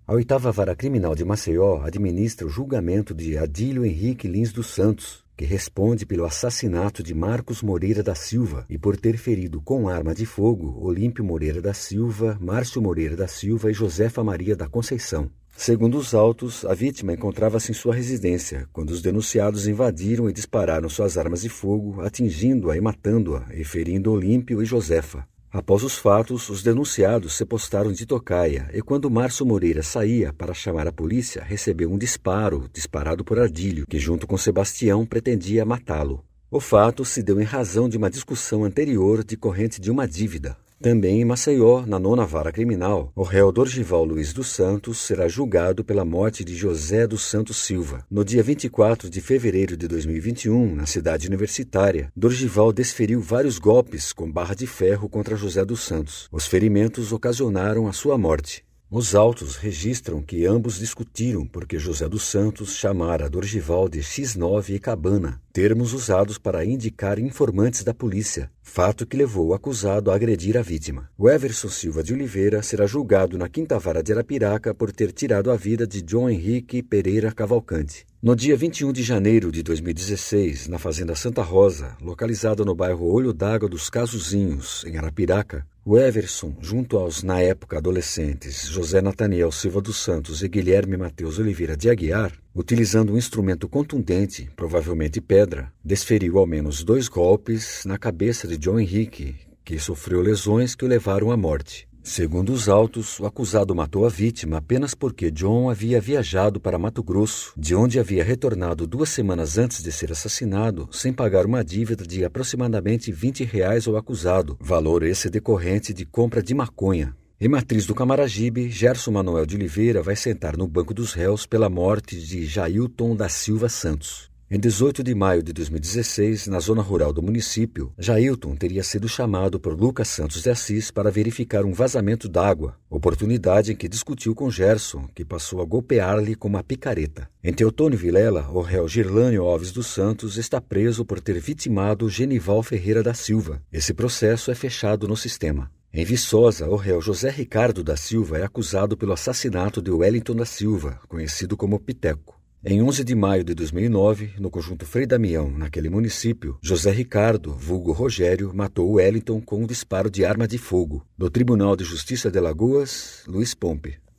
A 8ª Vara Criminal de Maceió administra o julgamento de Adílio Henrique Lins dos Santos, que responde pelo assassinato de Marcos Moreira da Silva e por ter ferido com arma de fogo Olímpio Moreira da Silva, Márcio Moreira da Silva e Josefa Maria da Conceição. Segundo os autos, a vítima encontrava-se em sua residência quando os denunciados invadiram e dispararam suas armas de fogo, atingindo-a e matando-a e ferindo Olímpio e Josefa. Após os fatos, os denunciados se postaram de tocaia e quando Márcio Moreira saía para chamar a polícia, recebeu um disparo disparado por Adílio, que junto com Sebastião pretendia matá-lo. O fato se deu em razão de uma discussão anterior decorrente de uma dívida. Também em Maceió, na 9ª Vara Criminal, o réu Dorgival Luiz dos Santos será julgado pela morte de José dos Santos Silva. No dia 24 de fevereiro de 2021, na cidade universitária, Dorgival desferiu vários golpes com barra de ferro contra José dos Santos. Os ferimentos ocasionaram a sua morte. Os autos registram que ambos discutiram porque José dos Santos chamara Dorgival de X9 e Cabana, termos usados para indicar informantes da polícia, fato que levou o acusado a agredir a vítima. O Everson Silva de Oliveira será julgado na 5ª Vara de Arapiraca por ter tirado a vida de John Henrique Pereira Cavalcante. No dia 21 de janeiro de 2016, na Fazenda Santa Rosa, localizada no bairro Olho d'Água dos Casuzinhos, em Arapiraca, o Everson, junto aos, na época, adolescentes José Nataniel Silva dos Santos e Guilherme Mateus Oliveira de Aguiar, utilizando um instrumento contundente, provavelmente pedra, desferiu ao menos 2 golpes na cabeça de John Henrique, que sofreu lesões que o levaram à morte. Segundo os autos, o acusado matou a vítima apenas porque John havia viajado para Mato Grosso, de onde havia retornado 2 semanas antes de ser assassinado, sem pagar uma dívida de aproximadamente R$20 ao acusado, valor esse decorrente de compra de maconha. Em Matriz do Camaragibe, Gerson Manuel de Oliveira vai sentar no banco dos réus pela morte de Jailton da Silva Santos. Em 18 de maio de 2016, na zona rural do município, Jailton teria sido chamado por Lucas Santos de Assis para verificar um vazamento d'água, oportunidade em que discutiu com Gerson, que passou a golpear-lhe com uma picareta. Em Teotônio Vilela, o réu Girlânio Alves dos Santos está preso por ter vitimado Genival Ferreira da Silva. Esse processo é fechado no sistema. Em Viçosa, o réu José Ricardo da Silva é acusado pelo assassinato de Wellington da Silva, conhecido como Piteco. Em 11 de maio de 2009, no conjunto Frei Damião, naquele município, José Ricardo, vulgo Rogério, matou Wellington com um disparo de arma de fogo. Do Tribunal de Justiça de Alagoas, Luiz Pompe.